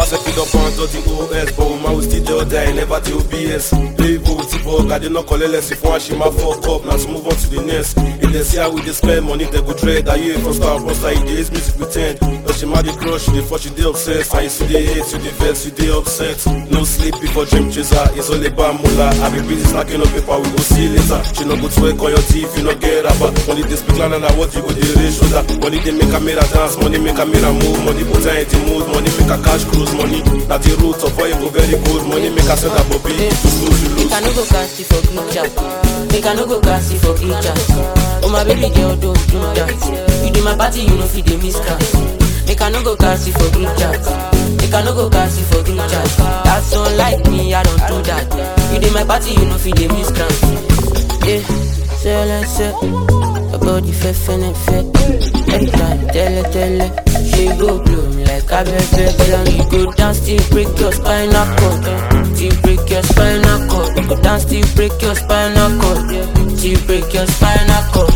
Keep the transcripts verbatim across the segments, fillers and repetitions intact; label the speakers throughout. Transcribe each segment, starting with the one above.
Speaker 1: set it up on the O S, but woman will still just die, never the O B S. Play vote, I did not collect less if one she ma fuck up. Now to move on to the next. If they see how we dey spend money, they go dread. I hear from star, from star, it is music pretend. But she mad the crush, she dey fuck, she dey obsessed. And you see the hate, you dey vex, you dey upset. No sleep before dream chaser, it's all about moolah. I be busy stacking up paper, we go see later. She no go to work on your teeth, you no get rubber. Money they speak louder than what you go dey raise shoulder. Money they make a mirror dance, money make a mirror move. Money put her in the mood, money make a cash cruise. Money that the roots of why you go very good. Money make a set up Bobby, you lose, you lose.
Speaker 2: Make I no go cast it for group chat. Make I no go cast it for group chat. Oh my baby girl, don't do that. You do my party, you know fi dey miss class. Make I no go cast it for group chat. Make I no go cast it for group chat. That's not like me, I don't do that. You do my party, you know fi dey miss class. Yeah, say let's say about the fair, fair, and fair. Every time, tell her, tell her, she go bloom like a baby. Tell her you go down, still break your spinal cord. Still break your spinal cord. Go down, still break your spinal cord. Still break your spinal cord.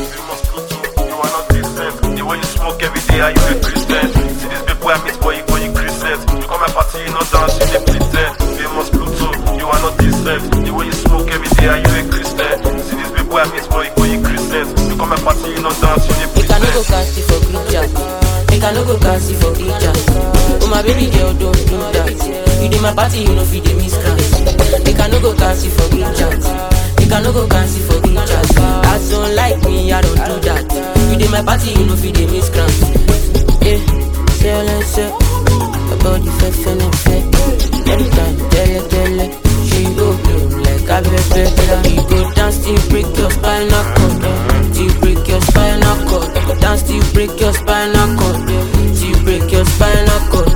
Speaker 1: You are not decent. The way you smoke every day, are you a Christian? See this big boy I meet boy, you go you Christian. You come my party, you not dance, you dey pretend. Famous Pluto, you are not decent. The way you smoke every day, are you a Christian? See this big boy I meet boy, you go you Christian. You come my party, you not dance, you dey
Speaker 2: Make I
Speaker 1: pretend.
Speaker 2: no go cast it for group chat. Make I no go cast it for group chat. Oh my baby girl, don't do that. You dey my party, you know fi dey miss class. Make I no go cast it for group chat. Make I no go cast it for group chat. That's don't like me, I don't do that. You dey my party, you know fi dey miss class. Yeah, say let's say about the fair, fair, and fair. Every time, tell her, tell her, she go bloom like a baby. Tell her you go dance, still break your spinal cord. Still break your spinal cord. Go dance, still break your spinal cord. Still break your spinal cord.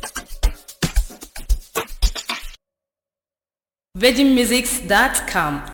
Speaker 3: virgin musics dot com